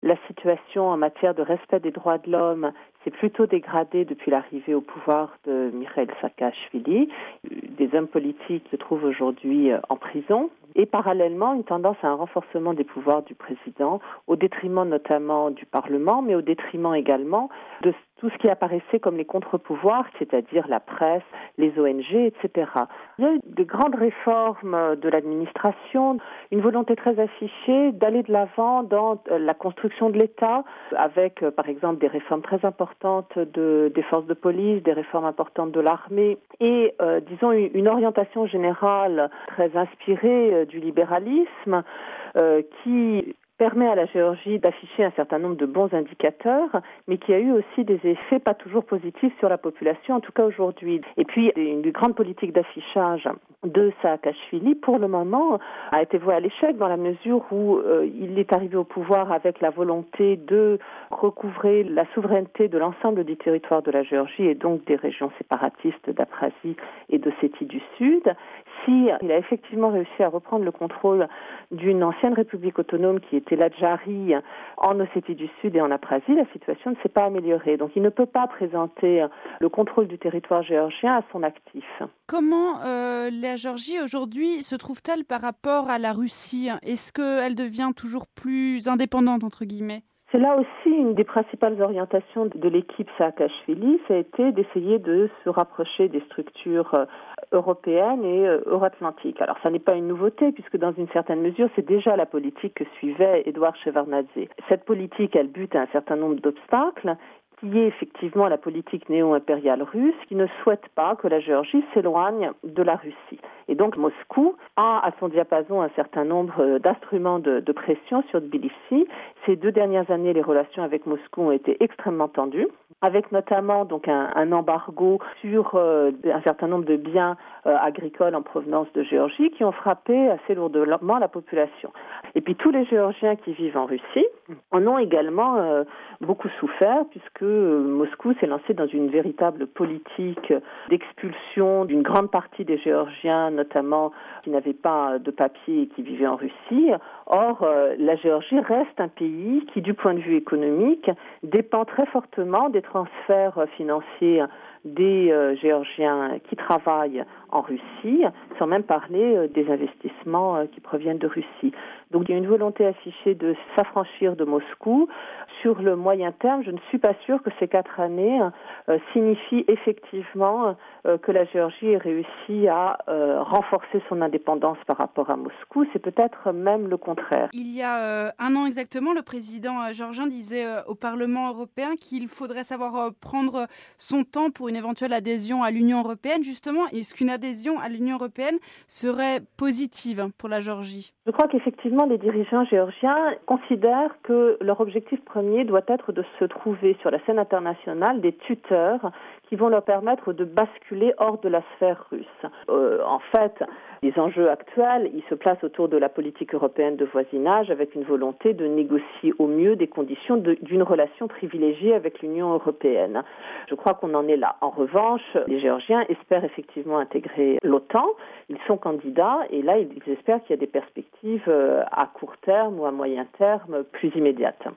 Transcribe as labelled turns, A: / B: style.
A: La situation en matière de respect des droits de l'homme s'est plutôt dégradée depuis l'arrivée au pouvoir de Mikhail Saakashvili. Des hommes politiques se trouvent aujourd'hui en prison. Et parallèlement, une tendance à un renforcement des pouvoirs du président, au détriment notamment du Parlement, mais au détriment également de tout ce qui apparaissait comme les contre-pouvoirs, c'est-à-dire la presse, les ONG, etc. Il y a eu de grandes réformes de l'administration, une volonté très affichée d'aller de l'avant dans la construction de l'État, avec par exemple des réformes très importantes des forces de police, des réformes importantes de l'armée et disons une orientation générale très inspirée du libéralisme qui permet à la Géorgie d'afficher un certain nombre de bons indicateurs, mais qui a eu aussi des effets pas toujours positifs sur la population, en tout cas aujourd'hui. Et puis, une grande politique d'affichage de Saakashvili, pour le moment, a été vouée à l'échec dans la mesure où il est arrivé au pouvoir avec la volonté de recouvrer la souveraineté de l'ensemble du territoire de la Géorgie et donc des régions séparatistes d'Abkhazie et d'Ossétie du Sud. Si il a effectivement réussi à reprendre le contrôle d'une ancienne république autonome qui était l'Adjari en Ossétie du Sud et en Abkhazie, la situation ne s'est pas améliorée. Donc il ne peut pas présenter le contrôle du territoire géorgien à son actif.
B: Comment la Géorgie aujourd'hui se trouve-t-elle par rapport à la Russie ? Est-ce qu'elle devient toujours plus indépendante, entre guillemets ?
A: C'est là aussi une des principales orientations de l'équipe Saakashvili, ça a été d'essayer de se rapprocher des structures européennes et euro-atlantiques. Alors ça n'est pas une nouveauté puisque dans une certaine mesure c'est déjà la politique que suivait Edouard Shevardnadze. Cette politique, elle bute à un certain nombre d'obstacles qui est effectivement la politique néo-impériale russe qui ne souhaite pas que la Géorgie s'éloigne de la Russie. Et donc Moscou a à son diapason un certain nombre d'instruments de pression sur Tbilissi. Ces 2 dernières années, les relations avec Moscou ont été extrêmement tendues, avec notamment donc un embargo sur un certain nombre de biens agricoles en provenance de Géorgie qui ont frappé assez lourdement la population. Et puis tous les Géorgiens qui vivent en Russie en ont également beaucoup souffert puisque Moscou s'est lancé dans une véritable politique d'expulsion d'une grande partie des Géorgiens, notamment qui n'avaient pas de papier et qui vivaient en Russie. Or, la Géorgie reste un pays qui, du point de vue économique, dépend très fortement des transferts financiers des Géorgiens qui travaillent en Russie, sans même parler des investissements qui proviennent de Russie. Donc il y a une volonté affichée de s'affranchir de Moscou. Sur le moyen terme, je ne suis pas sûre que ces 4 années signifient effectivement que la Géorgie ait réussi à renforcer son indépendance par rapport à Moscou. C'est peut-être même le contraire.
B: Il y a 1 an exactement, le président géorgien disait au Parlement européen qu'il faudrait savoir prendre son temps pour une éventuelle adhésion à l'Union européenne. Justement, est-ce qu'une adhésion à l'Union européenne serait positive pour la Géorgie ?
A: Je crois qu'effectivement, les dirigeants géorgiens considèrent que leur objectif premier doit être de se trouver sur la scène internationale des tuteurs qui vont leur permettre de basculer hors de la sphère russe. En fait, les enjeux actuels, ils se placent autour de la politique européenne de voisinage avec une volonté de négocier au mieux des conditions d'une relation privilégiée avec l'Union européenne. Je crois qu'on en est là. En revanche, les Géorgiens espèrent effectivement intégrer l'OTAN. Ils sont candidats et là, ils espèrent qu'il y a des perspectives à court terme ou à moyen terme plus immédiates.